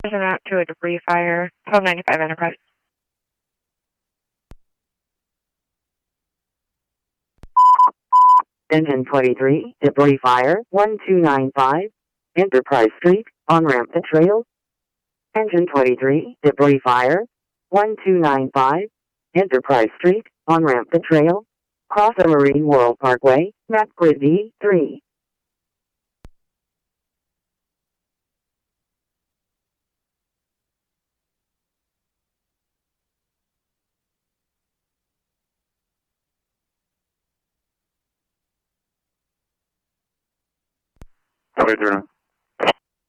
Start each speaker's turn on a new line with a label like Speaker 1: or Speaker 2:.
Speaker 1: There's an out to a debris fire, 1295 Enterprise.
Speaker 2: Engine 23, debris fire, 1295, Enterprise Street, on-ramp to trail. Engine 23, debris fire, 1295, Enterprise Street, on-ramp to trail. Cross the Marine World Parkway, map grid D3.
Speaker 3: Copy, 3.